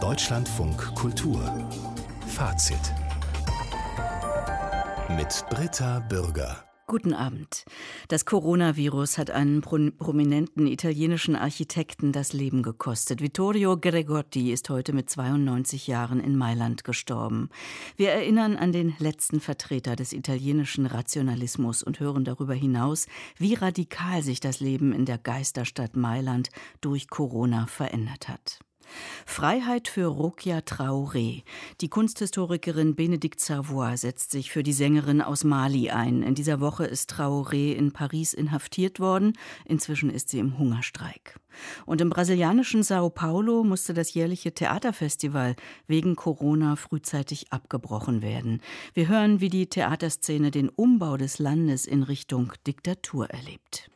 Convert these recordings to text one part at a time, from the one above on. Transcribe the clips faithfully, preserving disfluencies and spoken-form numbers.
Deutschlandfunk Kultur Fazit mit Britta Bürger. Guten Abend. Das Coronavirus hat einen prominenten italienischen Architekten das Leben gekostet. Vittorio Gregotti ist heute mit zweiundneunzig Jahren in Mailand gestorben. Wir erinnern an den letzten Vertreter des italienischen Rationalismus und hören darüber hinaus, wie radikal sich das Leben in der Geisterstadt Mailand durch Corona verändert hat. Freiheit für Rokia Traoré. Die Kunsthistorikerin Bénédicte Savoy setzt sich für die Sängerin aus Mali ein. In dieser Woche ist Traoré in Paris inhaftiert worden. Inzwischen ist sie im Hungerstreik. Und im brasilianischen Sao Paulo musste das jährliche Theaterfestival wegen Corona frühzeitig abgebrochen werden. Wir hören, wie die Theaterszene den Umbau des Landes in Richtung Diktatur erlebt.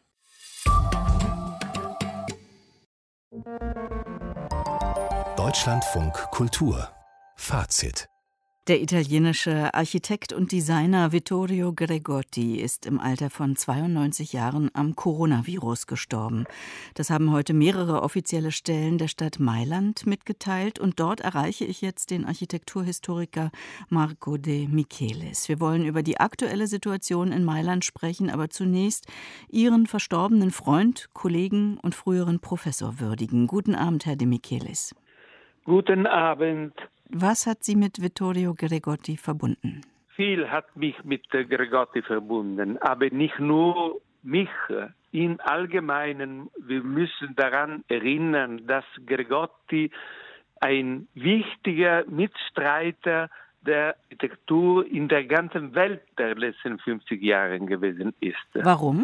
Deutschlandfunk Kultur Fazit. Der italienische Architekt und Designer Vittorio Gregotti ist im Alter von zweiundneunzig Jahren am Coronavirus gestorben. Das haben heute mehrere offizielle Stellen der Stadt Mailand mitgeteilt und dort erreiche ich jetzt den Architekturhistoriker Marco De Michelis. Wir wollen über die aktuelle Situation in Mailand sprechen, aber zunächst Ihren verstorbenen Freund, Kollegen und früheren Professor würdigen. Guten Abend, Herr De Michelis. Guten Abend. Was hat Sie mit Vittorio Gregotti verbunden? Viel hat mich mit Gregotti verbunden, aber nicht nur mich. Im Allgemeinen, wir müssen daran erinnern, dass Gregotti ein wichtiger Mitstreiter der Architektur in der ganzen Welt der letzten fünfzig Jahre gewesen ist. Warum?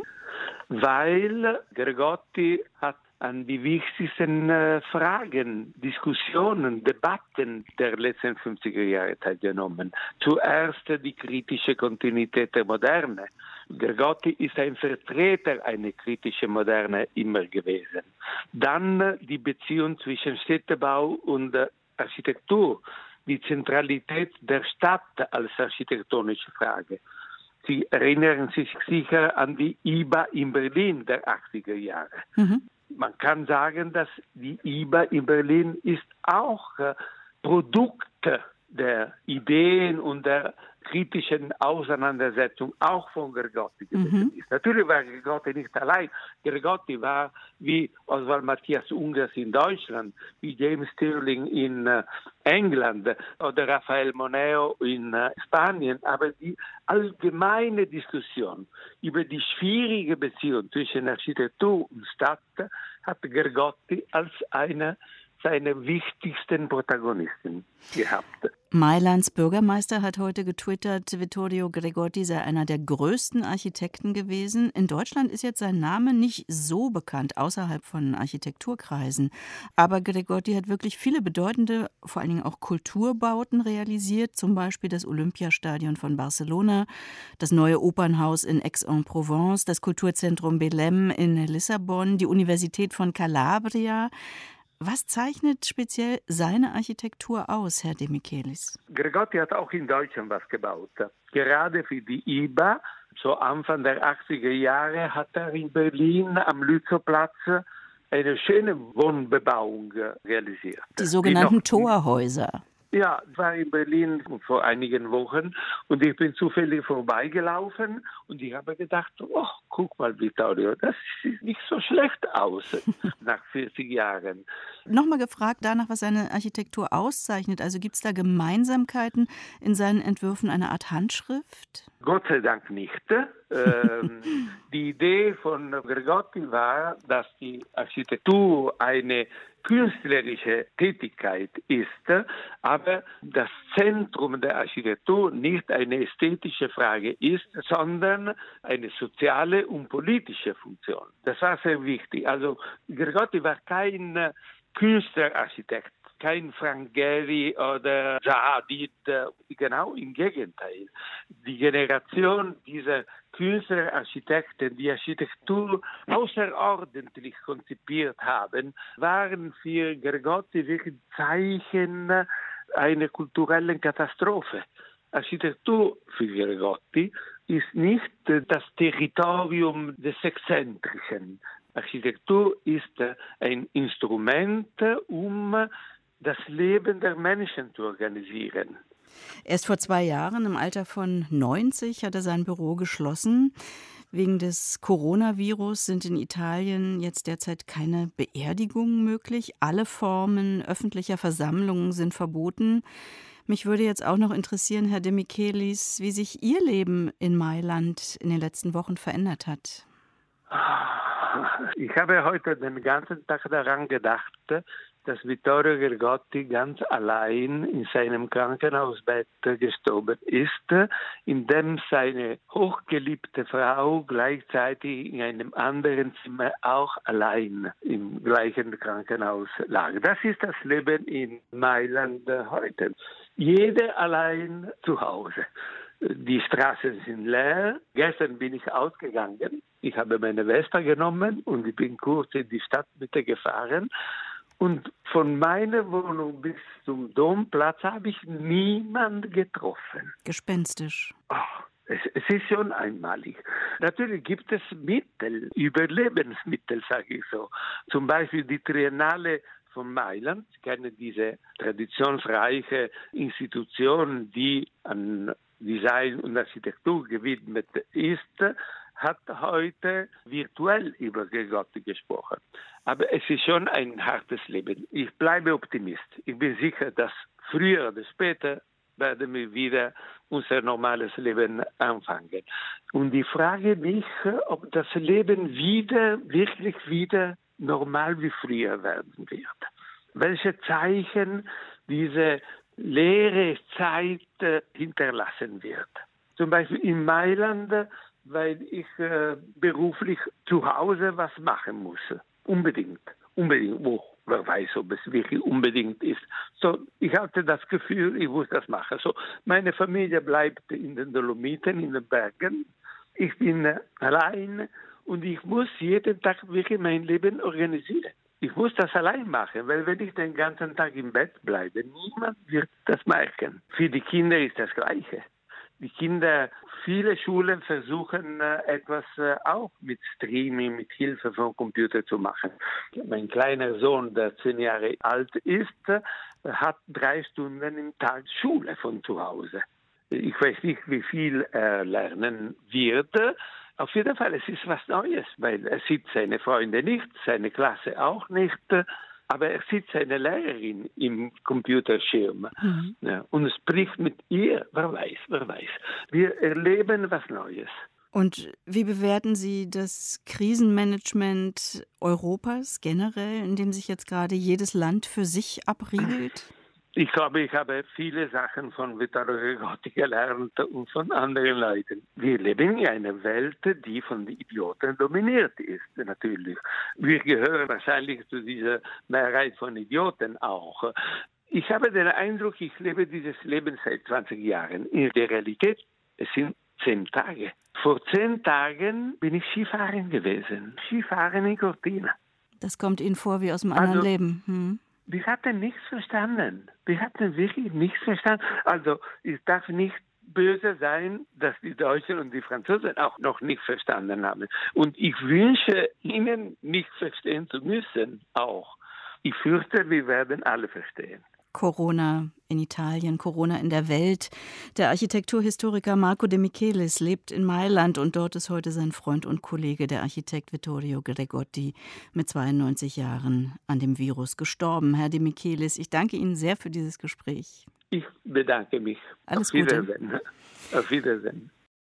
Weil Gregotti hat an die wichtigsten äh, Fragen, Diskussionen, Debatten der letzten fünfziger Jahre teilgenommen. Zuerst die kritische Kontinuität der Moderne. Gregotti ist ein Vertreter einer kritischen Moderne immer gewesen. Dann äh, die Beziehung zwischen Städtebau und äh, Architektur, die Zentralität der Stadt als architektonische Frage. Sie erinnern sich sicher an die I B A in Berlin der achtziger Jahre. Mhm. Man kann sagen, dass die I B A in Berlin ist auch äh, Produkt der Ideen und der kritischen Auseinandersetzung auch von Gregotti gewesen mhm. ist. Natürlich war Gregotti nicht allein. Gregotti war wie Oswald Matthias Ungers in Deutschland, wie James Stirling in äh, England oder Rafael Moneo in äh, Spanien. Aber die allgemeine Diskussion über die schwierige Beziehung zwischen Architektur und Stadt hat Gregotti als eine seiner wichtigsten Protagonisten gehabt. Mailands Bürgermeister hat heute getwittert, Vittorio Gregotti sei einer der größten Architekten gewesen. In Deutschland ist jetzt sein Name nicht so bekannt, außerhalb von Architekturkreisen. Aber Gregotti hat wirklich viele bedeutende, vor allen Dingen auch Kulturbauten realisiert, zum Beispiel das Olympiastadion von Barcelona, das neue Opernhaus in Aix-en-Provence, das Kulturzentrum Belém in Lissabon, die Universität von Calabria. Was zeichnet speziell seine Architektur aus, Herr De Michelis? Gregotti hat auch in Deutschland was gebaut. Gerade für die I B A, so Anfang der achtziger Jahre, hat er in Berlin am Lützowplatz eine schöne Wohnbebauung realisiert. Die sogenannten Torhäuser. Ja, ich war in Berlin vor einigen Wochen und ich bin zufällig vorbeigelaufen und ich habe gedacht, oh, guck mal, Vittorio, das sieht nicht so schlecht aus nach vierzig Jahren. Nochmal gefragt danach, was seine Architektur auszeichnet. Also gibt es da Gemeinsamkeiten in seinen Entwürfen, eine Art Handschrift? Gott sei Dank nicht. ähm, die Idee von Gregotti war, dass die Architektur eine künstlerische Tätigkeit ist, aber das Zentrum der Architektur nicht eine ästhetische Frage ist, sondern eine soziale und politische Funktion. Das war sehr wichtig. Also Gregotti war kein Künstlerarchitekt, kein Frank Gehry oder Zaha Hadid, genau im Gegenteil. Die Generation dieser Künstlerarchitekten, die Architektur außerordentlich konzipiert haben, waren für Gregotti wirklich Zeichen einer kulturellen Katastrophe. Architektur für Gregotti ist nicht das Territorium des Exzentrischen. Architektur ist ein Instrument, um das Leben der Menschen zu organisieren. Erst vor zwei Jahren, im Alter von neunzig, hat er sein Büro geschlossen. Wegen des Coronavirus sind in Italien jetzt derzeit keine Beerdigungen möglich. Alle Formen öffentlicher Versammlungen sind verboten. Mich würde jetzt auch noch interessieren, Herr De Michelis, wie sich Ihr Leben in Mailand in den letzten Wochen verändert hat. Ich habe heute den ganzen Tag daran gedacht, dass Vittorio Gregorti ganz allein in seinem Krankenhausbett gestorben ist, in dem seine hochgeliebte Frau gleichzeitig in einem anderen Zimmer auch allein im gleichen Krankenhaus lag. Das ist das Leben in Mailand heute. Jeder allein zu Hause. Die Straßen sind leer. Gestern bin ich ausgegangen. Ich habe meine Vespa genommen und ich bin kurz in die Stadtmitte gefahren. Und von meiner Wohnung bis zum Domplatz habe ich niemanden getroffen. Gespenstisch. Oh, es, es ist schon einmalig. Natürlich gibt es Mittel, Überlebensmittel, sage ich so. Zum Beispiel die Triennale von Mailand. Ich kenne diese traditionsreiche Institution, die an Design und Architektur gewidmet ist, hat heute virtuell über Gregorti gesprochen. Aber es ist schon ein hartes Leben. Ich bleibe Optimist. Ich bin sicher, dass früher oder später werden wir wieder unser normales Leben anfangen. Und ich frage mich, ob das Leben wieder, wirklich wieder normal wie früher werden wird. Welche Zeichen diese leere Zeit hinterlassen wird. Zum Beispiel in Mailand, weil ich äh, beruflich zu Hause was machen muss. Unbedingt. Unbedingt. Oh, wer weiß, ob es wirklich unbedingt ist. So, ich hatte das Gefühl, ich muss das machen. So, meine Familie bleibt in den Dolomiten, in den Bergen. Ich bin äh, allein und ich muss jeden Tag wirklich mein Leben organisieren. Ich muss das allein machen, weil wenn ich den ganzen Tag im Bett bleibe, niemand wird das merken. Für die Kinder ist das Gleiche. Die Kinder, viele Schulen versuchen äh, etwas äh, auch mit Streaming, mit Hilfe von Computer zu machen. Mein kleiner Sohn, der zehn Jahre alt ist, äh, hat drei Stunden im Tag Schule von zu Hause. Ich weiß nicht, wie viel er lernen wird. Auf jeden Fall, es ist was Neues, weil er sieht seine Freunde nicht, seine Klasse auch nicht, aber er sieht seine Lehrerin im Computerschirm mhm. ja, und spricht mit ihr, wer weiß, wer weiß. Wir erleben was Neues. Und wie bewerten Sie das Krisenmanagement Europas generell, in dem sich jetzt gerade jedes Land für sich abriegelt? Ich glaube, ich habe viele Sachen von Vittorio Gregorti gelernt und von anderen Leuten. Wir leben in einer Welt, die von den Idioten dominiert ist, natürlich. Wir gehören wahrscheinlich zu dieser Mehrheit von Idioten auch. Ich habe den Eindruck, ich lebe dieses Leben seit zwanzig Jahren. In der Realität, es sind zehn Tage. Vor zehn Tagen bin ich Skifahren gewesen. Skifahren in Cortina. Das kommt Ihnen vor wie aus einem anderen also, Leben. Hm. Wir hatten nichts verstanden. Wir hatten wirklich nichts verstanden. Also ich darf nicht böse sein, dass die Deutschen und die Franzosen auch noch nicht verstanden haben. Und ich wünsche ihnen nicht verstehen zu müssen auch. Ich fürchte, wir werden alle verstehen. Corona in Italien, Corona in der Welt. Der Architekturhistoriker Marco De Michelis lebt in Mailand und dort ist heute sein Freund und Kollege, der Architekt Vittorio Gregorti, mit zweiundneunzig Jahren an dem Virus gestorben. Herr De Michelis, ich danke Ihnen sehr für dieses Gespräch. Ich bedanke mich. Alles Auf Wiedersehen. Gute. Auf Wiedersehen.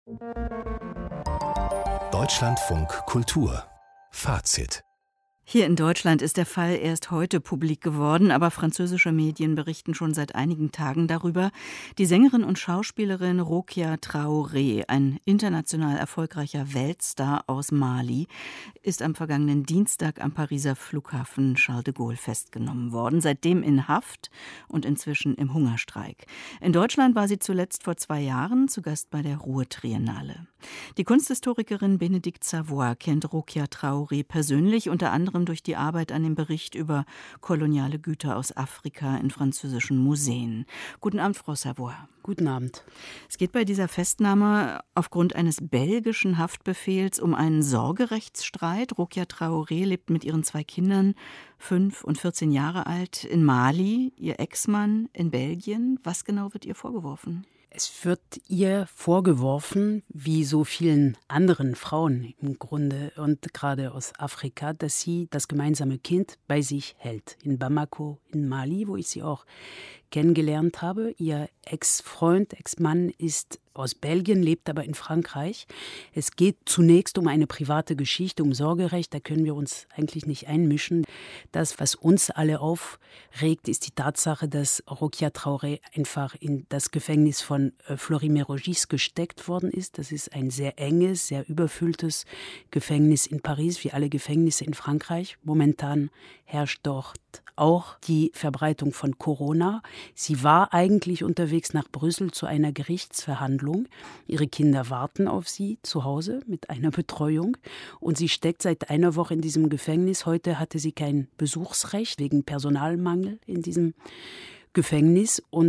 Deutschlandfunk Kultur. Fazit. Hier in Deutschland ist der Fall erst heute publik geworden, aber französische Medien berichten schon seit einigen Tagen darüber. Die Sängerin und Schauspielerin Rokia Traoré, ein international erfolgreicher Weltstar aus Mali, ist am vergangenen Dienstag am Pariser Flughafen Charles de Gaulle festgenommen worden, seitdem in Haft und inzwischen im Hungerstreik. In Deutschland war sie zuletzt vor zwei Jahren zu Gast bei der Ruhr-Triennale. Die Kunsthistorikerin Bénédicte Savoy kennt Rokia Traoré persönlich, unter anderem anderem durch die Arbeit an dem Bericht über koloniale Güter aus Afrika in französischen Museen. Guten Abend, Frau Savoy. Guten Abend. Es geht bei dieser Festnahme aufgrund eines belgischen Haftbefehls um einen Sorgerechtsstreit. Rokia Traoré lebt mit ihren zwei Kindern, fünf und vierzehn Jahre alt, in Mali, ihr Ex-Mann in Belgien. Was genau wird ihr vorgeworfen? Es wird ihr vorgeworfen, wie so vielen anderen Frauen im Grunde und gerade aus Afrika, dass sie das gemeinsame Kind bei sich hält. In Bamako, in Mali, wo ich sie auch kennengelernt habe. Ihr Ex-Freund, Ex-Mann ist aus Belgien, lebt aber in Frankreich. Es geht zunächst um eine private Geschichte, um Sorgerecht. Da können wir uns eigentlich nicht einmischen. Das, was uns alle aufregt, ist die Tatsache, dass Rokia Traoré einfach in das Gefängnis von Fleury-Mérogis gesteckt worden ist. Das ist ein sehr enges, sehr überfülltes Gefängnis in Paris, wie alle Gefängnisse in Frankreich. Momentan herrscht dort auch die Verbreitung von Corona. Sie war eigentlich unterwegs nach Brüssel zu einer Gerichtsverhandlung. Ihre Kinder warten auf sie zu Hause mit einer Betreuung. Und sie steckt seit einer Woche in diesem Gefängnis. Heute hatte sie kein Besuchsrecht wegen Personalmangel in diesem Gefängnis. Und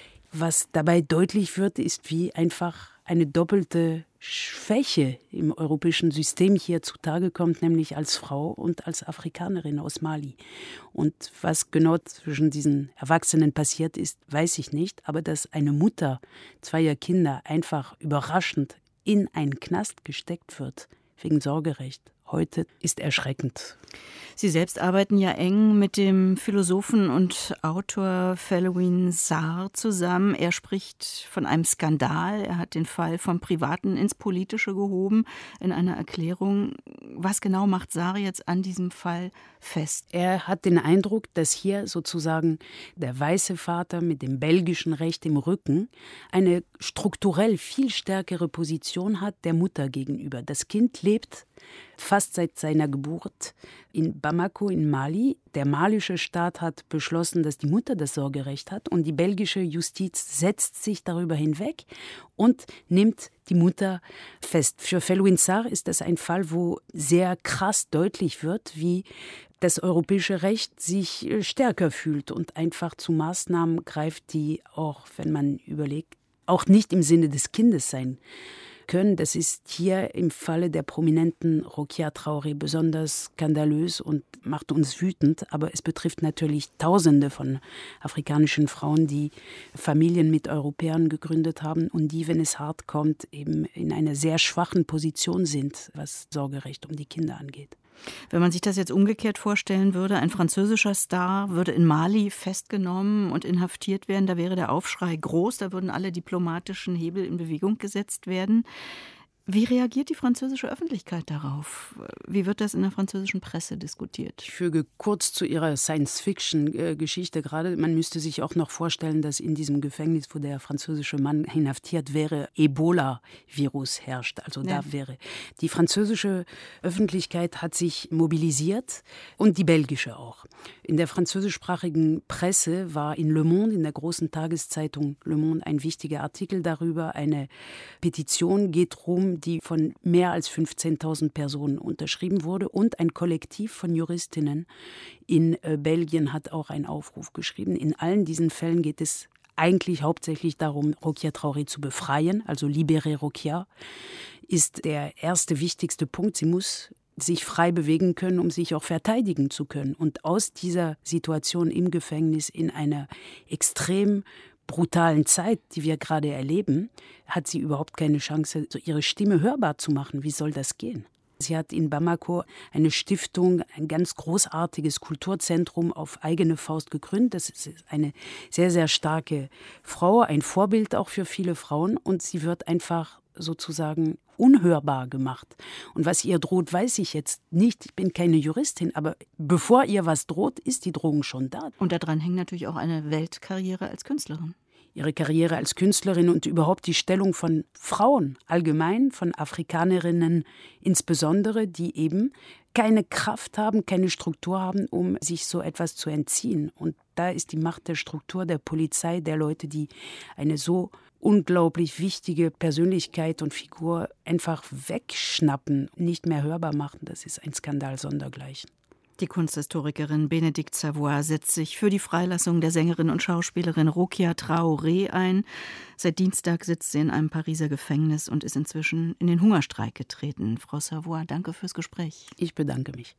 was dabei deutlich wird, ist, wie einfach eine doppelte Schwäche im europäischen System hier zutage kommt, nämlich als Frau und als Afrikanerin aus Mali. Und was genau zwischen diesen Erwachsenen passiert ist, weiß ich nicht. Aber dass eine Mutter zweier Kinder einfach überraschend in einen Knast gesteckt wird, wegen Sorgerecht, heute ist erschreckend. Sie selbst arbeiten ja eng mit dem Philosophen und Autor Felwine Sarr zusammen. Er spricht von einem Skandal. Er hat den Fall vom Privaten ins Politische gehoben in einer Erklärung. Was genau macht Sarr jetzt an diesem Fall fest? Er hat den Eindruck, dass hier sozusagen der weiße Vater mit dem belgischen Recht im Rücken eine strukturell viel stärkere Position hat der Mutter gegenüber. Das Kind lebt fast seit seiner Geburt in Bamako in Mali. Der malische Staat hat beschlossen, dass die Mutter das Sorgerecht hat und die belgische Justiz setzt sich darüber hinweg und nimmt die Mutter fest. Für Felwine Sarr ist das ein Fall, wo sehr krass deutlich wird, wie das europäische Recht sich stärker fühlt und einfach zu Maßnahmen greift, die auch, wenn man überlegt, auch nicht im Sinne des Kindes sein können. Das ist hier im Falle der prominenten Rokia Traoré besonders skandalös und macht uns wütend. Aber es betrifft natürlich Tausende von afrikanischen Frauen, die Familien mit Europäern gegründet haben und die, wenn es hart kommt, eben in einer sehr schwachen Position sind, was Sorgerecht um die Kinder angeht. Wenn man sich das jetzt umgekehrt vorstellen würde, ein französischer Star würde in Mali festgenommen und inhaftiert werden, da wäre der Aufschrei groß, da würden alle diplomatischen Hebel in Bewegung gesetzt werden. Wie reagiert die französische Öffentlichkeit darauf? Wie wird das in der französischen Presse diskutiert? Ich füge kurz zu Ihrer Science-Fiction-Geschichte gerade. Man müsste sich auch noch vorstellen, dass in diesem Gefängnis, wo der französische Mann inhaftiert wäre, Ebola-Virus herrscht. Also ja. Da wäre die französische Öffentlichkeit hat sich mobilisiert und die belgische auch. In der französischsprachigen Presse war in Le Monde, in der großen Tageszeitung Le Monde, ein wichtiger Artikel darüber. Eine Petition geht rum, die von mehr als fünfzehntausend Personen unterschrieben wurde. Und ein Kollektiv von Juristinnen in äh, Belgien hat auch einen Aufruf geschrieben. In allen diesen Fällen geht es eigentlich hauptsächlich darum, Rokia Traoré zu befreien. Also Libéré Rokia ist der erste wichtigste Punkt. Sie muss sich frei bewegen können, um sich auch verteidigen zu können. Und aus dieser Situation im Gefängnis in einer extrem brutalen Zeit, die wir gerade erleben, hat sie überhaupt keine Chance, ihre Stimme hörbar zu machen. Wie soll das gehen? Sie hat in Bamako eine Stiftung, ein ganz großartiges Kulturzentrum auf eigene Faust gegründet. Das ist eine sehr, sehr starke Frau, ein Vorbild auch für viele Frauen. Und sie wird einfach sozusagen unhörbar gemacht. Und was ihr droht, weiß ich jetzt nicht. Ich bin keine Juristin, aber bevor ihr was droht, ist die Drohung schon da. Und daran hängt natürlich auch eine Weltkarriere als Künstlerin. Ihre Karriere als Künstlerin und überhaupt die Stellung von Frauen allgemein, von Afrikanerinnen insbesondere, die eben keine Kraft haben, keine Struktur haben, um sich so etwas zu entziehen. Und da ist die Macht der Struktur, der Polizei, der Leute, die eine so unglaublich wichtige Persönlichkeit und Figur einfach wegschnappen, nicht mehr hörbar machen. Das ist ein Skandal sondergleichen. Die Kunsthistorikerin Bénédicte Savoy setzt sich für die Freilassung der Sängerin und Schauspielerin Rokia Traoré ein. Seit Dienstag sitzt sie in einem Pariser Gefängnis und ist inzwischen in den Hungerstreik getreten. Frau Savoy, danke fürs Gespräch. Ich bedanke mich.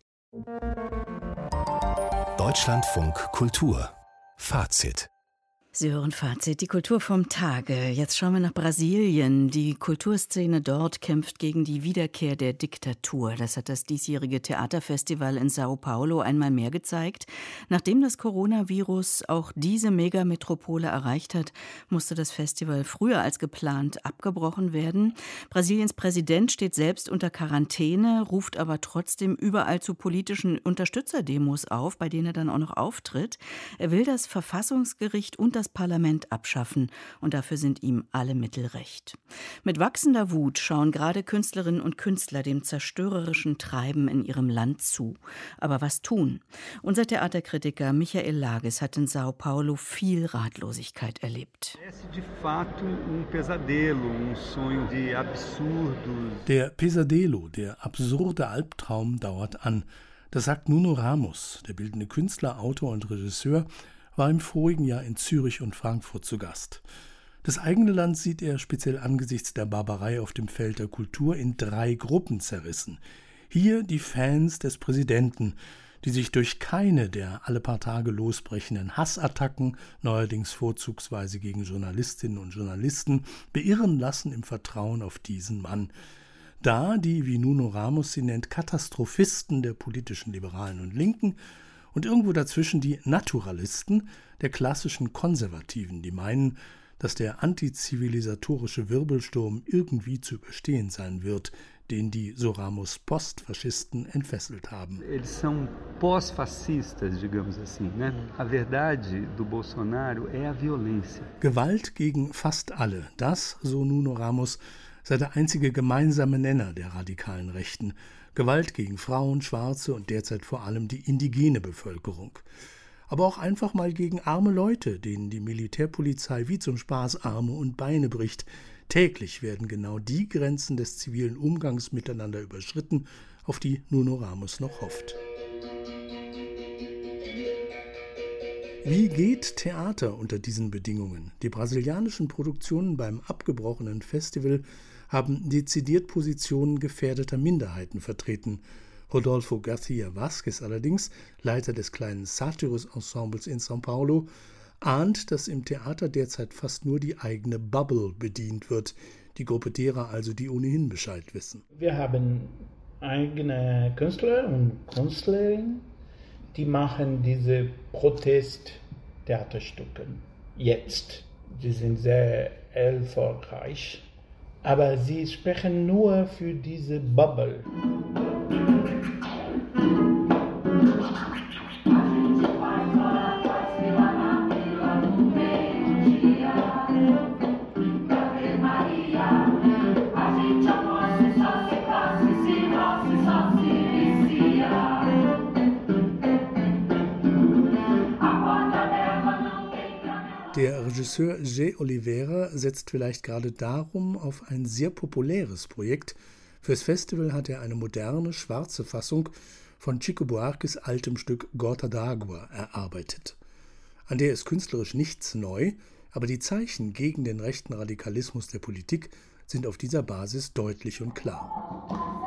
Deutschlandfunk Kultur. Fazit. Sie hören Fazit, die Kultur vom Tage. Jetzt schauen wir nach Brasilien. Die Kulturszene dort kämpft gegen die Wiederkehr der Diktatur. Das hat das diesjährige Theaterfestival in Sao Paulo einmal mehr gezeigt. Nachdem das Coronavirus auch diese Megametropole erreicht hat, musste das Festival früher als geplant abgebrochen werden. Brasiliens Präsident steht selbst unter Quarantäne, ruft aber trotzdem überall zu politischen Unterstützerdemos auf, bei denen er dann auch noch auftritt. Er will das Verfassungsgericht und das Parlament abschaffen, und dafür sind ihm alle Mittel recht. Mit wachsender Wut schauen gerade Künstlerinnen und Künstler dem zerstörerischen Treiben in ihrem Land zu. Aber was tun? Unser Theaterkritiker Michael Lages hat in Sao Paulo viel Ratlosigkeit erlebt. Der Pesadelo, der absurde Albtraum dauert an. Das sagt Nuno Ramos, der bildende Künstler, Autor und Regisseur, war im vorigen Jahr in Zürich und Frankfurt zu Gast. Das eigene Land sieht er speziell angesichts der Barbarei auf dem Feld der Kultur in drei Gruppen zerrissen. Hier die Fans des Präsidenten, die sich durch keine der alle paar Tage losbrechenden Hassattacken, neuerdings vorzugsweise gegen Journalistinnen und Journalisten, beirren lassen im Vertrauen auf diesen Mann. Da die, wie Nuno Ramos sie nennt, Katastrophisten der politischen Liberalen und Linken, und irgendwo dazwischen die Naturalisten der klassischen Konservativen, die meinen, dass der antizivilisatorische Wirbelsturm irgendwie zu überstehen sein wird, den die, so Ramos, Postfaschisten entfesselt haben. Eles são pós-fascistas, digamos assim, né? A verdade do Bolsonaro é a violência. Gewalt gegen fast alle, das, so Nuno Ramos, sei der einzige gemeinsame Nenner der radikalen Rechten. Gewalt gegen Frauen, Schwarze und derzeit vor allem die indigene Bevölkerung. Aber auch einfach mal gegen arme Leute, denen die Militärpolizei wie zum Spaß Arme und Beine bricht. Täglich werden genau die Grenzen des zivilen Umgangs miteinander überschritten, auf die Nuno Ramos noch hofft. Wie geht Theater unter diesen Bedingungen? Die brasilianischen Produktionen beim abgebrochenen Festival haben dezidiert Positionen gefährdeter Minderheiten vertreten. Rodolfo Garcia Vázquez allerdings, Leiter des kleinen Satyrus-Ensembles in São Paulo, ahnt, dass im Theater derzeit fast nur die eigene Bubble bedient wird, die Gruppe derer also, die ohnehin Bescheid wissen. Wir haben eigene Künstler und Künstlerinnen, die machen diese Protesttheaterstücke jetzt. Sie sind sehr erfolgreich. Aber sie sprechen nur für diese Bubble. Der Regisseur Jay Oliveira setzt vielleicht gerade darum auf ein sehr populäres Projekt. Fürs Festival hat er eine moderne, schwarze Fassung von Chico Buarques altem Stück Gota d'Água erarbeitet. An der ist künstlerisch nichts neu, aber die Zeichen gegen den rechten Radikalismus der Politik sind auf dieser Basis deutlich und klar.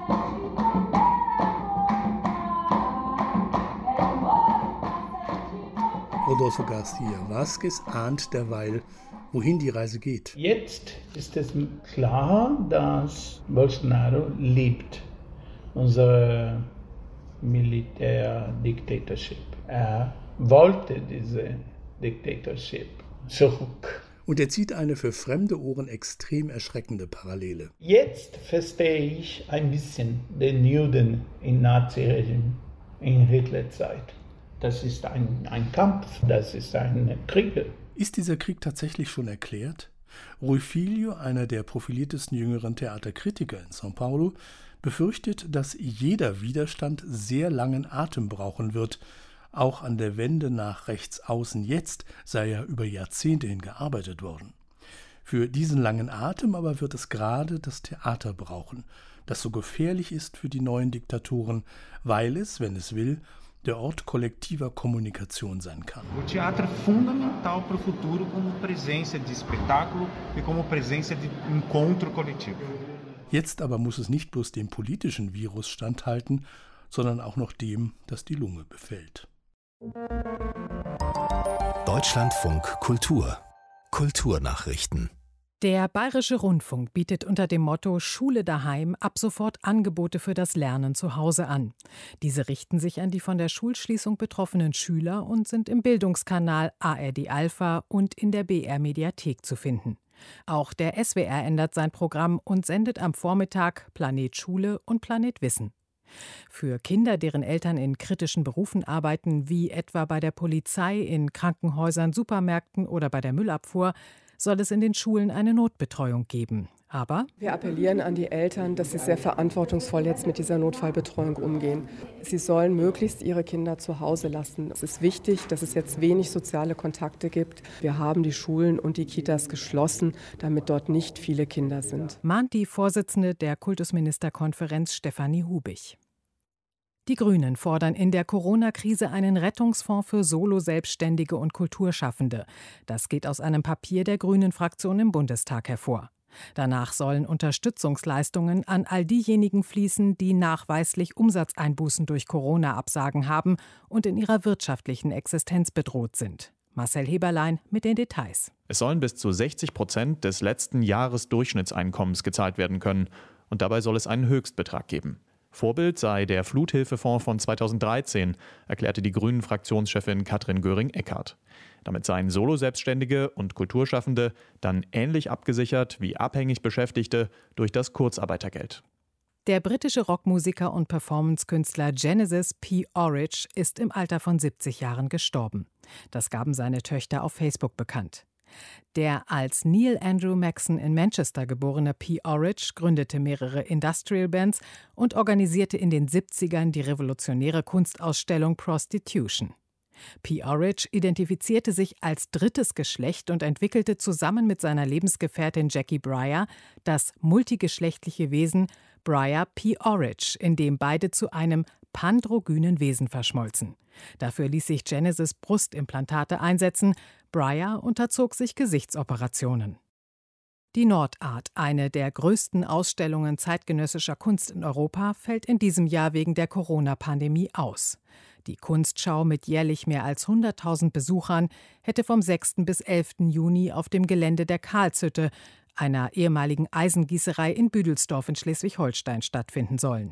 Rodolfo Garcia Vázquez ahnt derweil, wohin die Reise geht. Jetzt ist es klar, dass Bolsonaro liebt unsere Militärdiktatorship. Er wollte diese Diktatorship zurück. Und er zieht eine für fremde Ohren extrem erschreckende Parallele. Jetzt verstehe ich ein bisschen den Juden im Naziregime in Hitlerzeit. Das ist ein, ein Kampf, das ist ein Krieg. Ist dieser Krieg tatsächlich schon erklärt? Rui Filho, einer der profiliertesten jüngeren Theaterkritiker in São Paulo, befürchtet, dass jeder Widerstand sehr langen Atem brauchen wird. Auch an der Wende nach rechts außen jetzt sei ja über Jahrzehnte hin gearbeitet worden. Für diesen langen Atem aber wird es gerade das Theater brauchen, das so gefährlich ist für die neuen Diktatoren, weil es, wenn es will, der Ort kollektiver Kommunikation sein kann. O teatro é fundamental para o futuro como presença de espetáculo e como presença de encontro coletivo. Jetzt aber muss es nicht bloß dem politischen Virus standhalten, sondern auch noch dem, das die Lunge befällt. Deutschlandfunk Kultur. Kulturnachrichten. Der Bayerische Rundfunk bietet unter dem Motto Schule daheim ab sofort Angebote für das Lernen zu Hause an. Diese richten sich an die von der Schulschließung betroffenen Schüler und sind im Bildungskanal A R D Alpha und in der B R Mediathek zu finden. Auch der S W R ändert sein Programm und sendet am Vormittag Planet Schule und Planet Wissen. Für Kinder, deren Eltern in kritischen Berufen arbeiten, wie etwa bei der Polizei, in Krankenhäusern, Supermärkten oder bei der Müllabfuhr, soll es in den Schulen eine Notbetreuung geben. Aber wir appellieren an die Eltern, dass sie sehr verantwortungsvoll jetzt mit dieser Notfallbetreuung umgehen. Sie sollen möglichst ihre Kinder zu Hause lassen. Es ist wichtig, dass es jetzt wenig soziale Kontakte gibt. Wir haben die Schulen und die Kitas geschlossen, damit dort nicht viele Kinder sind. Mahnt die Vorsitzende der Kultusministerkonferenz Stefanie Hubich. Die Grünen fordern in der Corona-Krise einen Rettungsfonds für Solo-Selbstständige und Kulturschaffende. Das geht aus einem Papier der Grünen-Fraktion im Bundestag hervor. Danach sollen Unterstützungsleistungen an all diejenigen fließen, die nachweislich Umsatzeinbußen durch Corona-Absagen haben und in ihrer wirtschaftlichen Existenz bedroht sind. Marcel Heberlein mit den Details. Es sollen bis zu sechzig Prozent des letzten Jahresdurchschnittseinkommens gezahlt werden können. Und dabei soll es einen Höchstbetrag geben. Vorbild sei der Fluthilfefonds von zweitausenddreizehn, erklärte die Grünen-Fraktionschefin Katrin Göring-Eckardt. Damit seien Solo-Selbstständige und Kulturschaffende dann ähnlich abgesichert wie abhängig Beschäftigte durch das Kurzarbeitergeld. Der britische Rockmusiker und Performancekünstler Genesis P. Orridge ist im Alter von siebzig Jahren gestorben. Das gaben seine Töchter auf Facebook bekannt. Der als Neil Andrew Maxon in Manchester geborene P. Orridge gründete mehrere Industrial-Bands und organisierte in den siebzigern die revolutionäre Kunstausstellung Prostitution. P. Orridge identifizierte sich als drittes Geschlecht und entwickelte zusammen mit seiner Lebensgefährtin Jackie Breyer das multigeschlechtliche Wesen Breyer P. Orridge, in dem beide zu einem pandrogynen Wesen verschmolzen. Dafür ließ sich Genesis Brustimplantate einsetzen, Breyer unterzog sich Gesichtsoperationen. Die Nordart, eine der größten Ausstellungen zeitgenössischer Kunst in Europa, fällt in diesem Jahr wegen der Corona-Pandemie aus. Die Kunstschau mit jährlich mehr als hunderttausend Besuchern hätte vom sechsten bis elften Juni auf dem Gelände der Karlshütte, einer ehemaligen Eisengießerei in Büdelsdorf in Schleswig-Holstein, stattfinden sollen.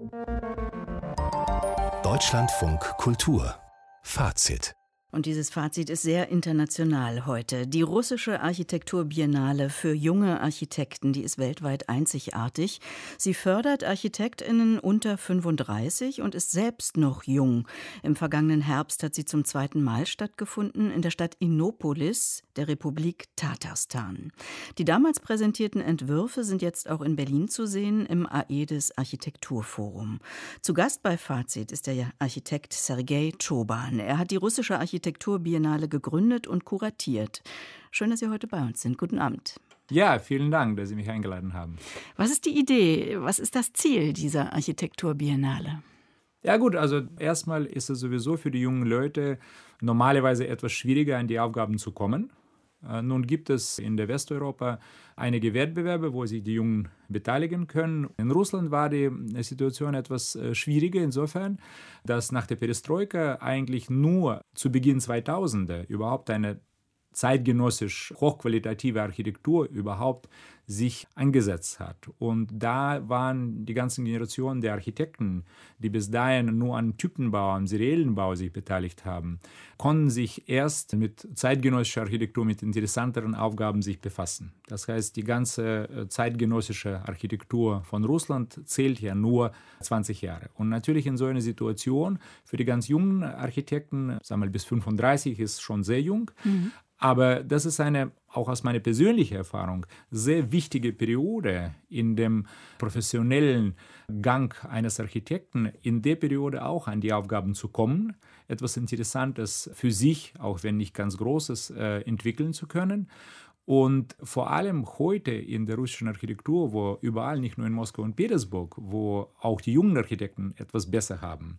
Deutschlandfunk Kultur. Fazit. Und dieses Fazit ist sehr international heute. Die russische Architekturbiennale für junge Architekten, die ist weltweit einzigartig. Sie fördert ArchitektInnen unter fünfunddreißig und ist selbst noch jung. Im vergangenen Herbst hat sie zum zweiten Mal stattgefunden in der Stadt Innopolis der Republik Tatarstan. Die damals präsentierten Entwürfe sind jetzt auch in Berlin zu sehen im AEDIS Architekturforum. Zu Gast bei Fazit ist der Architekt Sergei Tschoban. Er hat die russische Architekturbiennale gegründet und kuratiert. Schön, dass Sie heute bei uns sind. Guten Abend. Ja, vielen Dank, dass Sie mich eingeladen haben. Was ist die Idee? Was ist das Ziel dieser Architekturbiennale? Ja gut, also erstmal ist es sowieso für die jungen Leute normalerweise etwas schwieriger, an die Aufgaben zu kommen. Nun gibt es in der Westeuropa einige Wettbewerbe, wo sich die Jungen beteiligen können. In Russland war die Situation etwas schwieriger insofern, dass nach der Perestroika eigentlich nur zu Beginn zweitausender überhaupt eine zeitgenössisch hochqualitative Architektur überhaupt sich eingesetzt hat. Und da waren die ganzen Generationen der Architekten, die bis dahin nur an Typenbau, am seriellen Bau sich beteiligt haben, konnten sich erst mit zeitgenössischer Architektur, mit interessanteren Aufgaben sich befassen. Das heißt, die ganze zeitgenössische Architektur von Russland zählt ja nur zwanzig Jahre. Und natürlich in so einer Situation für die ganz jungen Architekten, sagen wir mal bis fünfunddreißig ist schon sehr jung, mhm. Aber das ist eine, auch aus meiner persönlichen Erfahrung, sehr wichtige Periode in dem professionellen Gang eines Architekten, in der Periode auch an die Aufgaben zu kommen, etwas Interessantes für sich, auch wenn nicht ganz Großes, äh, entwickeln zu können. Und vor allem heute in der russischen Architektur, wo überall, nicht nur in Moskau und Petersburg, wo auch die jungen Architekten etwas besser haben,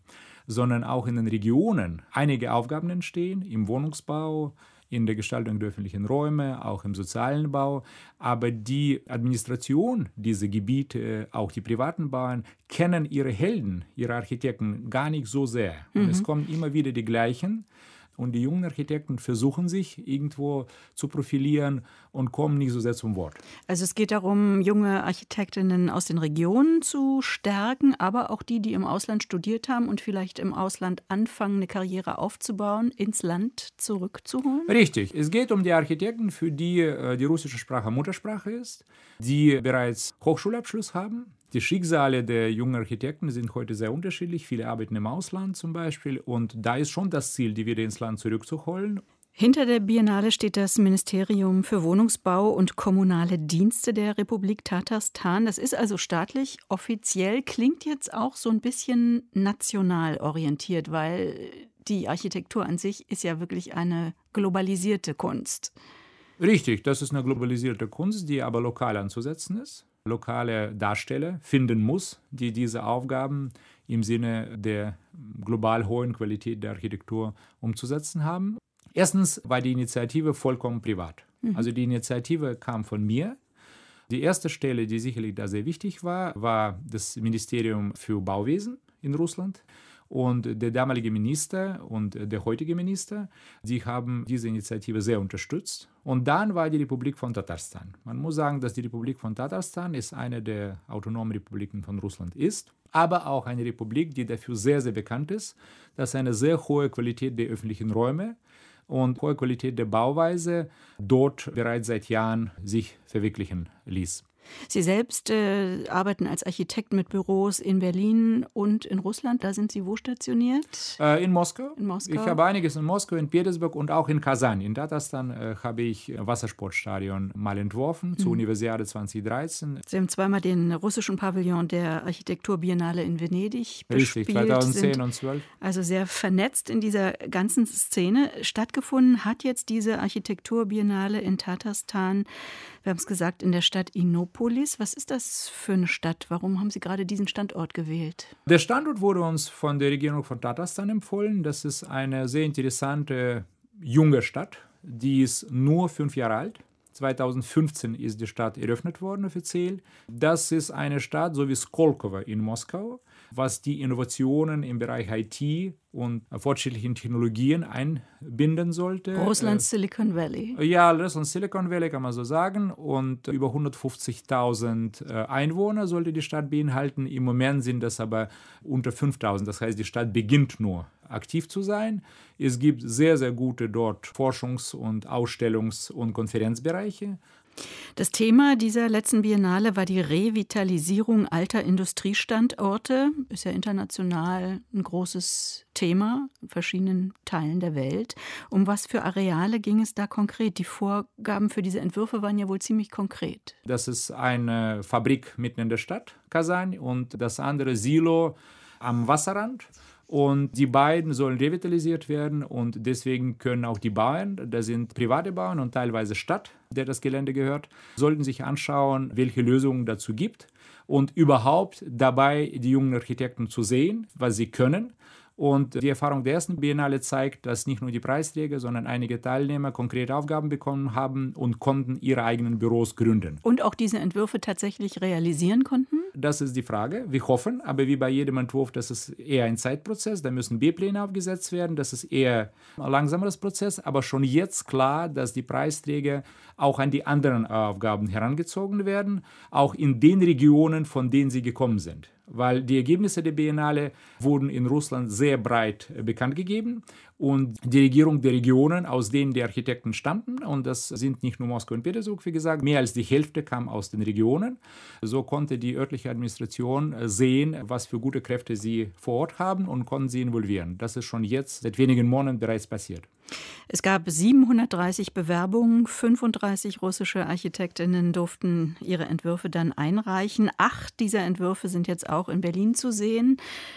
sondern auch in den Regionen einige Aufgaben entstehen, im Wohnungsbau, in der Gestaltung der öffentlichen Räume, auch im sozialen Bau. Aber die Administration dieser Gebiete, auch die privaten Bauern, kennen ihre Helden, ihre Architekten gar nicht so sehr. Und mhm. es kommen immer wieder die gleichen. Und die jungen Architekten versuchen sich irgendwo zu profilieren und kommen nicht so sehr zum Wort. Also es geht darum, junge Architektinnen aus den Regionen zu stärken, aber auch die, die im Ausland studiert haben und vielleicht im Ausland anfangen, eine Karriere aufzubauen, ins Land zurückzuholen? Richtig. Es geht um die Architekten, für die äh, die russische Sprache Muttersprache ist, die bereits Hochschulabschluss haben. Die Schicksale der jungen Architekten sind heute sehr unterschiedlich. Viele arbeiten im Ausland zum Beispiel. Und da ist schon das Ziel, die wieder ins Land zurückzuholen. Hinter der Biennale steht das Ministerium für Wohnungsbau und kommunale Dienste der Republik Tatarstan. Das ist also staatlich, offiziell, klingt jetzt auch so ein bisschen national orientiert, weil die Architektur an sich ist ja wirklich eine globalisierte Kunst. Richtig, das ist eine globalisierte Kunst, die aber lokal anzusetzen ist. Lokale Darsteller finden muss, die diese Aufgaben im Sinne der global hohen Qualität der Architektur umzusetzen haben. Erstens war die Initiative vollkommen privat. Mhm. Also die Initiative kam von mir. Die erste Stelle, die sicherlich da sehr wichtig war, war das Ministerium für Bauwesen in Russland. Und der damalige Minister und der heutige Minister, die haben diese Initiative sehr unterstützt. Und dann war die Republik von Tatarstan. Man muss sagen, dass die Republik von Tatarstan ist eine der autonomen Republiken von Russland ist, aber auch eine Republik, die dafür sehr, sehr bekannt ist, dass eine sehr hohe Qualität der öffentlichen Räume und hohe Qualität der Bauweise dort bereits seit Jahren sich verwirklichen ließ. Sie selbst äh, arbeiten als Architekt mit Büros in Berlin und in Russland. Da sind Sie wo stationiert? Äh, in Moskau. In Moskau. Ich habe einiges in Moskau, in Petersburg und auch in Kasan. In Tatarstan äh, habe ich ein Wassersportstadion mal entworfen mhm. zur Universiade zwanzig dreizehn. Sie haben zweimal den russischen Pavillon der Architekturbiennale in Venedig Richtig, bespielt. zweitausendzehn und zwölf. Also sehr vernetzt in dieser ganzen Szene. Stattgefunden hat jetzt diese Architekturbiennale in Tatarstan, wir haben es gesagt, in der Stadt Innopolis. Was ist das für eine Stadt? Warum haben Sie gerade diesen Standort gewählt? Der Standort wurde uns von der Regierung von Tatarstan empfohlen. Das ist eine sehr interessante, junge Stadt. Die ist nur fünf Jahre alt. zweitausendfünfzehn ist die Stadt eröffnet worden offiziell. Das ist eine Stadt, so wie Skolkovo in Moskau, was die Innovationen im Bereich I T und fortschrittlichen Technologien einbinden sollte. Russlands Silicon Valley. Ja, Russlands Silicon Valley kann man so sagen. Und über hundertfünfzigtausend Einwohner sollte die Stadt beinhalten. Im Moment sind das aber unter fünftausend. Das heißt, die Stadt beginnt nur aktiv zu sein. Es gibt sehr, sehr gute dort Forschungs- und Ausstellungs- und Konferenzbereiche. Das Thema dieser letzten Biennale war die Revitalisierung alter Industriestandorte. Ist ja international ein großes Thema in verschiedenen Teilen der Welt. Um was für Areale ging es da konkret? Die Vorgaben für diese Entwürfe waren ja wohl ziemlich konkret. Das ist eine Fabrik mitten in der Stadt, Kasan, und das andere Silo am Wasserrand. Und die beiden sollen revitalisiert werden und deswegen können auch die Bauern, das sind private Bauern und teilweise Stadt, der das Gelände gehört, sollten sich anschauen, welche Lösungen dazu gibt und überhaupt dabei die jungen Architekten zu sehen, was sie können. Und die Erfahrung der ersten Biennale zeigt, dass nicht nur die Preisträger, sondern einige Teilnehmer konkrete Aufgaben bekommen haben und konnten ihre eigenen Büros gründen. Und auch diese Entwürfe tatsächlich realisieren konnten? Das ist die Frage. Wir hoffen, aber wie bei jedem Entwurf, das ist eher ein Zeitprozess. Da müssen B-Pläne aufgesetzt werden. Das ist eher ein langsameres Prozess. Aber schon jetzt klar, dass die Preisträger auch an die anderen Aufgaben herangezogen werden, auch in den Regionen, von denen sie gekommen sind. Weil die Ergebnisse der Biennale wurden in Russland sehr breit bekannt gegeben und die Regierung der Regionen, aus denen die Architekten stammten, und das sind nicht nur Moskau und Petersburg, wie gesagt, mehr als die Hälfte kam aus den Regionen. So konnte die örtliche Administration sehen, was für gute Kräfte sie vor Ort haben und konnten sie involvieren. Das ist schon jetzt seit wenigen Monaten bereits passiert. Es gab siebenhundertdreißig Bewerbungen, fünfunddreißig russische Architektinnen durften ihre Entwürfe dann einreichen. Acht dieser Entwürfe sind jetzt auch in Berlin zu sehen.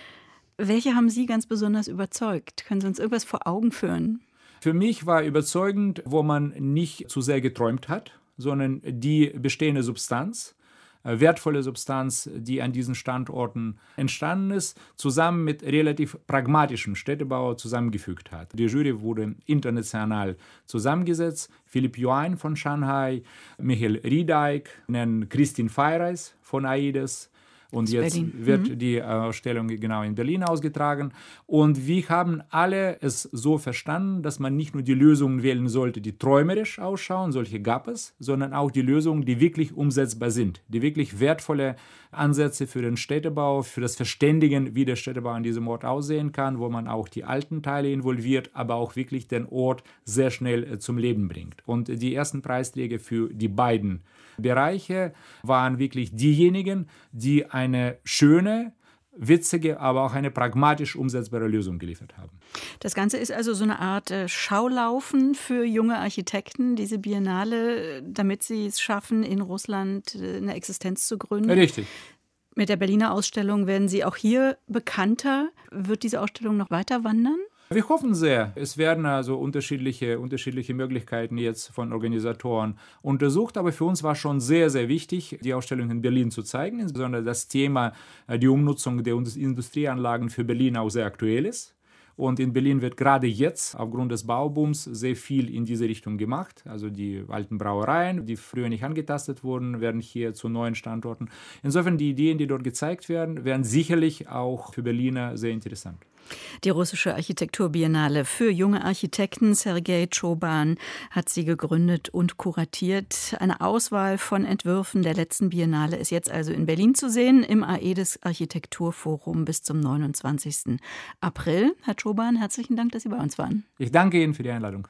Welche haben Sie ganz besonders überzeugt? Können Sie uns irgendwas vor Augen führen? Für mich war überzeugend, wo man nicht zu sehr geträumt hat, sondern die bestehende Substanz wertvolle Substanz, die an diesen Standorten entstanden ist, zusammen mit relativ pragmatischem Städtebau zusammengefügt hat. Die Jury wurde international zusammengesetzt. Philipp Yuan von Shanghai, Michael Riedeik, Christine Feireis von AIDES. Und aus jetzt Berlin. wird mhm. die Ausstellung genau in Berlin ausgetragen. Und wir haben alle es so verstanden, dass man nicht nur die Lösungen wählen sollte, die träumerisch ausschauen, solche gab es, sondern auch die Lösungen, die wirklich umsetzbar sind, die wirklich wertvolle Ansätze für den Städtebau, für das Verständigen, wie der Städtebau an diesem Ort aussehen kann, wo man auch die alten Teile involviert, aber auch wirklich den Ort sehr schnell zum Leben bringt. Und die ersten Preisträger für die beiden Bereiche waren wirklich diejenigen, die eine schöne, witzige, aber auch eine pragmatisch umsetzbare Lösung geliefert haben. Das Ganze ist also so eine Art äh, Schaulaufen für junge Architekten, diese Biennale, damit sie es schaffen, in Russland äh, eine Existenz zu gründen. Richtig. Mit der Berliner Ausstellung werden Sie auch hier bekannter. Wird diese Ausstellung noch weiter wandern? Wir hoffen sehr. Es werden also unterschiedliche, unterschiedliche Möglichkeiten jetzt von Organisatoren untersucht, aber für uns war schon sehr, sehr wichtig, die Ausstellung in Berlin zu zeigen, insbesondere das Thema, die Umnutzung der Industrieanlagen für Berlin auch sehr aktuell ist. Und in Berlin wird gerade jetzt aufgrund des Baubooms sehr viel in diese Richtung gemacht. Also die alten Brauereien, die früher nicht angetastet wurden, werden hier zu neuen Standorten. Insofern die Ideen, die dort gezeigt werden, werden sicherlich auch für Berliner sehr interessant. Die russische Architekturbiennale für junge Architekten, Sergei Choban, hat sie gegründet und kuratiert. Eine Auswahl von Entwürfen der letzten Biennale ist jetzt also in Berlin zu sehen, im AIDES Architekturforum bis zum neunundzwanzigsten April. Herr Choban, herzlichen Dank, dass Sie bei uns waren. Ich danke Ihnen für die Einladung.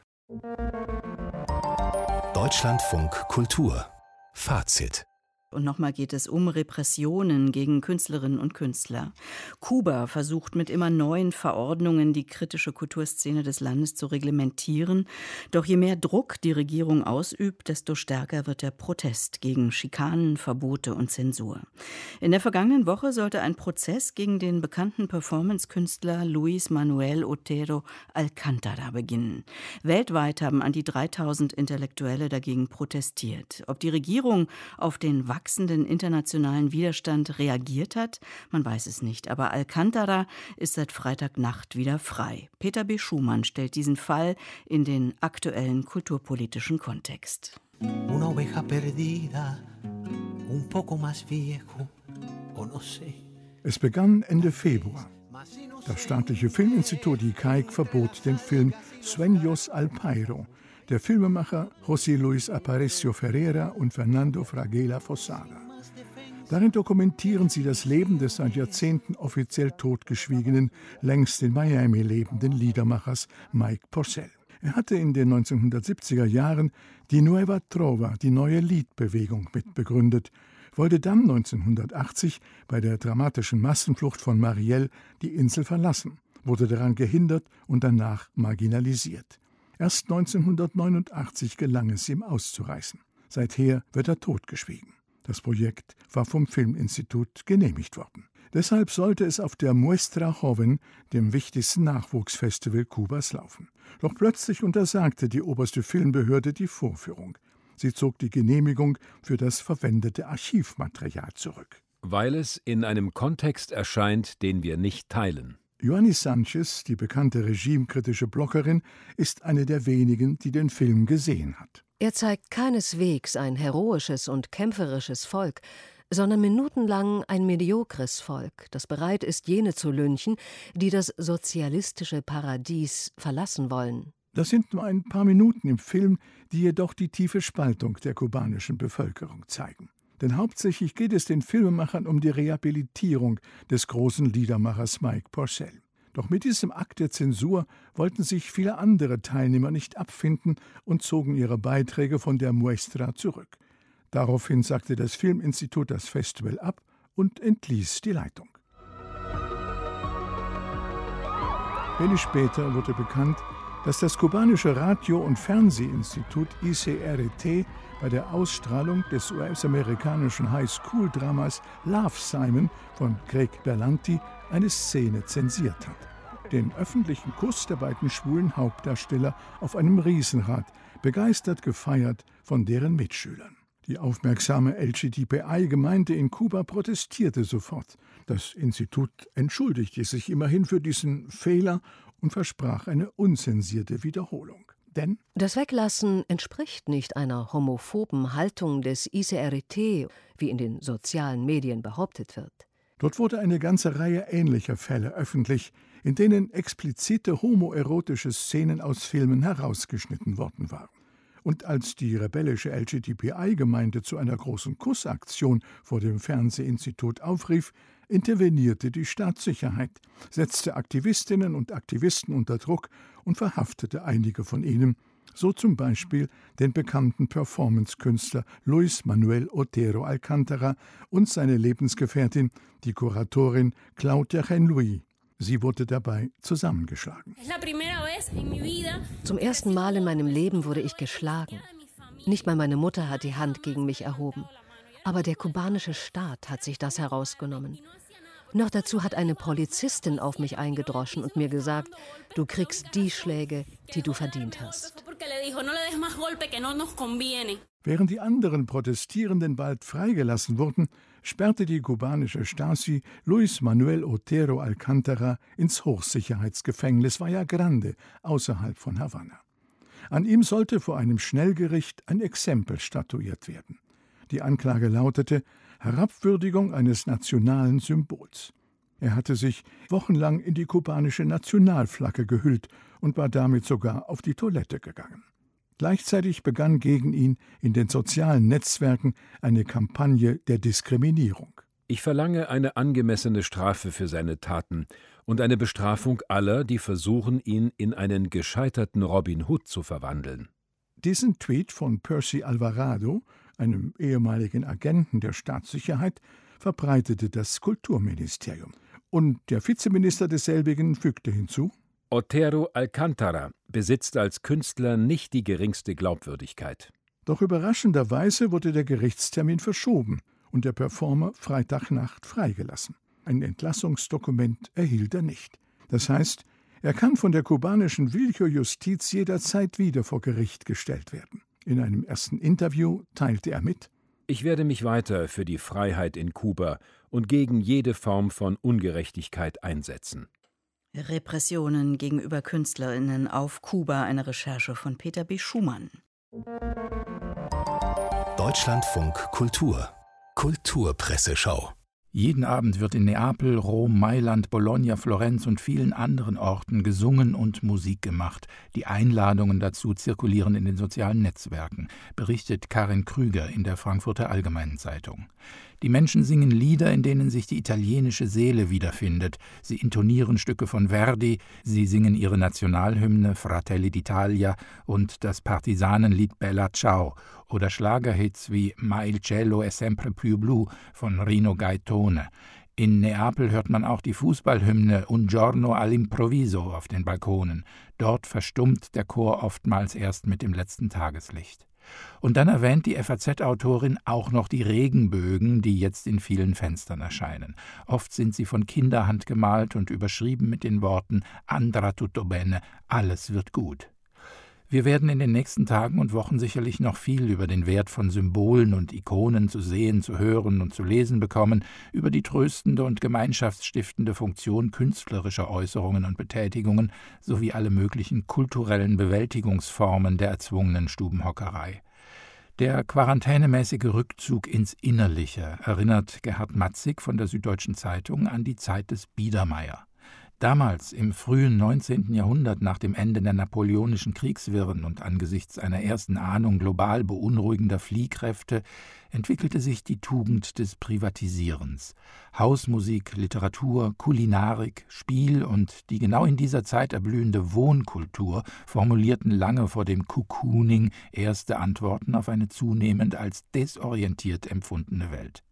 Deutschlandfunk Kultur. Fazit. Und nochmal geht es um Repressionen gegen Künstlerinnen und Künstler. Kuba versucht mit immer neuen Verordnungen die kritische Kulturszene des Landes zu reglementieren. Doch je mehr Druck die Regierung ausübt, desto stärker wird der Protest gegen Schikanen, Verbote und Zensur. In der vergangenen Woche sollte ein Prozess gegen den bekannten Performance-Künstler Luis Manuel Otero Alcántara beginnen. Weltweit haben an die dreitausend Intellektuelle dagegen protestiert. Ob die Regierung auf den wachsenden internationalen Widerstand reagiert hat, man weiß es nicht. Aber Alcántara ist seit Freitagnacht wieder frei. Peter B. Schumann stellt diesen Fall in den aktuellen kulturpolitischen Kontext. Una oveja perdida, un poco más viejo, o no sé. Es begann Ende Februar. Das staatliche Filminstitut I C A I C verbot den Film Sueños al Pairo. Der Filmemacher José Luis Aparicio Ferreira und Fernando Fraguela Fossada. Darin dokumentieren sie das Leben des seit Jahrzehnten offiziell totgeschwiegenen, längst in Miami lebenden Liedermachers Mike Porcel. Er hatte in den neunzehnhundertsiebziger Jahren die Nueva Trova, die neue Liedbewegung, mitbegründet, wollte dann neunzehnhundertachtzig bei der dramatischen Massenflucht von Marielle die Insel verlassen, wurde daran gehindert und danach marginalisiert. Erst neunzehnhundertneunundachtzig gelang es ihm auszureißen. Seither wird er totgeschwiegen. Das Projekt war vom Filminstitut genehmigt worden. Deshalb sollte es auf der Muestra Joven, dem wichtigsten Nachwuchsfestival Kubas, laufen. Doch plötzlich untersagte die oberste Filmbehörde die Vorführung. Sie zog die Genehmigung für das verwendete Archivmaterial zurück. Weil es in einem Kontext erscheint, den wir nicht teilen. Joanny Sanchez, die bekannte regimekritische Bloggerin, ist eine der wenigen, die den Film gesehen hat. Er zeigt keineswegs ein heroisches und kämpferisches Volk, sondern minutenlang ein mediokres Volk, das bereit ist, jene zu lynchen, die das sozialistische Paradies verlassen wollen. Das sind nur ein paar Minuten im Film, die jedoch die tiefe Spaltung der kubanischen Bevölkerung zeigen. Denn hauptsächlich geht es den Filmemachern um die Rehabilitierung des großen Liedermachers Mike Porcel. Doch mit diesem Akt der Zensur wollten sich viele andere Teilnehmer nicht abfinden und zogen ihre Beiträge von der Muestra zurück. Daraufhin sagte das Filminstitut das Festival ab und entließ die Leitung. Wenig später wurde bekannt, dass das kubanische Radio- und Fernsehinstitut I C R T bei der Ausstrahlung des U S-amerikanischen High-School-Dramas Love Simon von Greg Berlanti eine Szene zensiert hat. Den öffentlichen Kuss der beiden schwulen Hauptdarsteller auf einem Riesenrad, begeistert gefeiert von deren Mitschülern. Die aufmerksame L G B T I-Gemeinde in Kuba protestierte sofort. Das Institut entschuldigte sich immerhin für diesen Fehler und versprach eine unzensierte Wiederholung. Denn das Weglassen entspricht nicht einer homophoben Haltung des I C R T, wie in den sozialen Medien behauptet wird. Dort wurde eine ganze Reihe ähnlicher Fälle öffentlich, in denen explizite homoerotische Szenen aus Filmen herausgeschnitten worden waren. Und als die rebellische L G B T I-Gemeinde zu einer großen Kussaktion vor dem Fernsehinstitut aufrief, intervenierte die Staatssicherheit, setzte Aktivistinnen und Aktivisten unter Druck und verhaftete einige von ihnen, so zum Beispiel den bekannten Performance-Künstler Luis Manuel Otero Alcántara und seine Lebensgefährtin, die Kuratorin Claudia Genluí. Sie wurde dabei zusammengeschlagen. Zum ersten Mal in meinem Leben wurde ich geschlagen. Nicht mal meine Mutter hat die Hand gegen mich erhoben. Aber der kubanische Staat hat sich das herausgenommen. Noch dazu hat eine Polizistin auf mich eingedroschen und mir gesagt, du kriegst die Schläge, die du verdient hast. Während die anderen Protestierenden bald freigelassen wurden, sperrte die kubanische Stasi Luis Manuel Otero Alcántara ins Hochsicherheitsgefängnis Valle Grande außerhalb von Havanna. An ihm sollte vor einem Schnellgericht ein Exempel statuiert werden. Die Anklage lautete Herabwürdigung eines nationalen Symbols. Er hatte sich wochenlang in die kubanische Nationalflagge gehüllt und war damit sogar auf die Toilette gegangen. Gleichzeitig begann gegen ihn in den sozialen Netzwerken eine Kampagne der Diskriminierung. Ich verlange eine angemessene Strafe für seine Taten und eine Bestrafung aller, die versuchen, ihn in einen gescheiterten Robin Hood zu verwandeln. Diesen Tweet von Percy Alvarado, einem ehemaligen Agenten der Staatssicherheit, verbreitete das Kulturministerium. Und der Vizeminister desselbigen fügte hinzu: Otero Alcántara besitzt als Künstler nicht die geringste Glaubwürdigkeit. Doch überraschenderweise wurde der Gerichtstermin verschoben und der Performer Freitagnacht freigelassen. Ein Entlassungsdokument erhielt er nicht. Das heißt, er kann von der kubanischen Willkürjustiz jederzeit wieder vor Gericht gestellt werden. In einem ersten Interview teilte er mit: Ich werde mich weiter für die Freiheit in Kuba und gegen jede Form von Ungerechtigkeit einsetzen. Repressionen gegenüber KünstlerInnen auf Kuba, eine Recherche von Peter B. Schumann. Deutschlandfunk Kultur Kulturpresseschau. Jeden Abend wird in Neapel, Rom, Mailand, Bologna, Florenz und vielen anderen Orten gesungen und Musik gemacht. Die Einladungen dazu zirkulieren in den sozialen Netzwerken, berichtet Karin Krüger in der Frankfurter Allgemeinen Zeitung. Die Menschen singen Lieder, in denen sich die italienische Seele wiederfindet. Sie intonieren Stücke von Verdi, sie singen ihre Nationalhymne Fratelli d'Italia und das Partisanenlied Bella Ciao oder Schlagerhits wie Ma il cielo è sempre più blu von Rino Gaetone. In Neapel hört man auch die Fußballhymne Un giorno all'improvviso auf den Balkonen. Dort verstummt der Chor oftmals erst mit dem letzten Tageslicht. Und dann erwähnt die F A Z-Autorin auch noch die Regenbögen, die jetzt in vielen Fenstern erscheinen. Oft sind sie von Kinderhand gemalt und überschrieben mit den Worten Andrà tutto bene, alles wird gut. Wir werden in den nächsten Tagen und Wochen sicherlich noch viel über den Wert von Symbolen und Ikonen zu sehen, zu hören und zu lesen bekommen, über die tröstende und gemeinschaftsstiftende Funktion künstlerischer Äußerungen und Betätigungen sowie alle möglichen kulturellen Bewältigungsformen der erzwungenen Stubenhockerei. Der quarantänemäßige Rückzug ins Innerliche erinnert Gerhard Matzig von der Süddeutschen Zeitung an die Zeit des Biedermeier. Damals, im frühen neunzehnten Jahrhundert, nach dem Ende der napoleonischen Kriegswirren und angesichts einer ersten Ahnung global beunruhigender Fliehkräfte, entwickelte sich die Tugend des Privatisierens. Hausmusik, Literatur, Kulinarik, Spiel und die genau in dieser Zeit erblühende Wohnkultur formulierten lange vor dem Cocooning erste Antworten auf eine zunehmend als desorientiert empfundene Welt.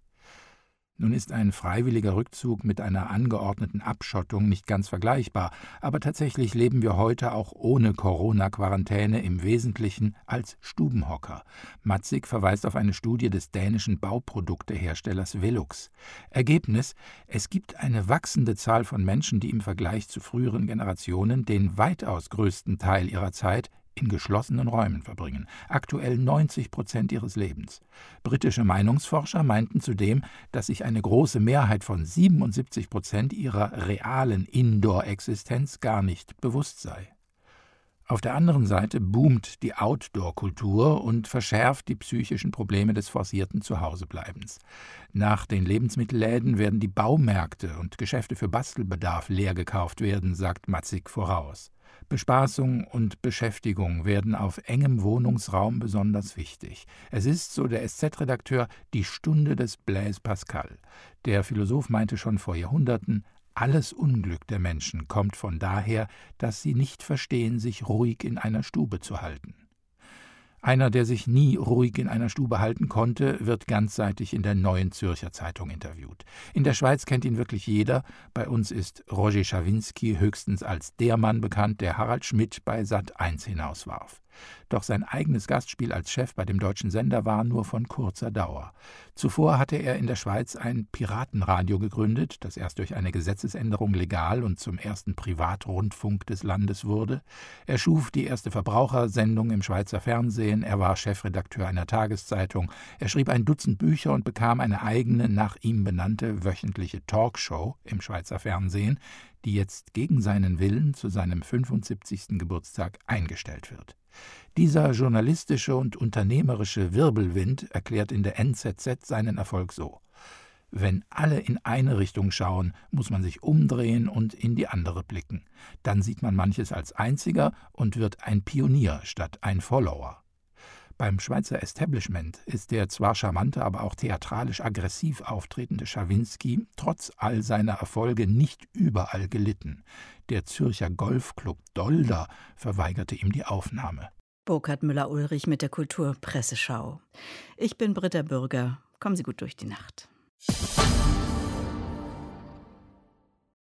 Nun ist ein freiwilliger Rückzug mit einer angeordneten Abschottung nicht ganz vergleichbar, aber tatsächlich leben wir heute auch ohne Corona-Quarantäne im Wesentlichen als Stubenhocker. Matzig verweist auf eine Studie des dänischen Bauprodukteherstellers Velux. Ergebnis: Es gibt eine wachsende Zahl von Menschen, die im Vergleich zu früheren Generationen den weitaus größten Teil ihrer Zeit in geschlossenen Räumen verbringen, aktuell neunzig Prozent ihres Lebens. Britische Meinungsforscher meinten zudem, dass sich eine große Mehrheit von siebenundsiebzig Prozent ihrer realen Indoor-Existenz gar nicht bewusst sei. Auf der anderen Seite boomt die Outdoor-Kultur und verschärft die psychischen Probleme des forcierten Zuhausebleibens. Nach den Lebensmittelläden werden die Baumärkte und Geschäfte für Bastelbedarf leer gekauft werden, sagt Matzig voraus. Bespaßung und Beschäftigung werden auf engem Wohnungsraum besonders wichtig. Es ist, so der S Z-Redakteur, die Stunde des Blaise Pascal. Der Philosoph meinte schon vor Jahrhunderten, alles Unglück der Menschen kommt von daher, dass sie nicht verstehen, sich ruhig in einer Stube zu halten. Einer, der sich nie ruhig in einer Stube halten konnte, wird ganzseitig in der Neuen Zürcher Zeitung interviewt. In der Schweiz kennt ihn wirklich jeder. Bei uns ist Roger Schawinski höchstens als der Mann bekannt, der Harald Schmidt bei Sat eins hinauswarf. Doch sein eigenes Gastspiel als Chef bei dem deutschen Sender war nur von kurzer Dauer. Zuvor hatte er in der Schweiz ein Piratenradio gegründet, das erst durch eine Gesetzesänderung legal und zum ersten Privatrundfunk des Landes wurde. Er schuf die erste Verbrauchersendung im Schweizer Fernsehen, er war Chefredakteur einer Tageszeitung, er schrieb ein Dutzend Bücher und bekam eine eigene, nach ihm benannte wöchentliche Talkshow im Schweizer Fernsehen, die jetzt gegen seinen Willen zu seinem fünfundsiebzigsten Geburtstag eingestellt wird. Dieser journalistische und unternehmerische Wirbelwind erklärt in der N Z Z seinen Erfolg so: Wenn alle in eine Richtung schauen, muss man sich umdrehen und in die andere blicken. Dann sieht man manches als Einziger und wird ein Pionier statt ein Follower. Beim Schweizer Establishment ist der zwar charmante, aber auch theatralisch aggressiv auftretende Schawinski trotz all seiner Erfolge nicht überall gelitten. Der Zürcher Golfclub Dolder verweigerte ihm die Aufnahme. Burkhard Müller-Ulrich mit der Kulturpresseschau. Ich bin Britta Bürger. Kommen Sie gut durch die Nacht.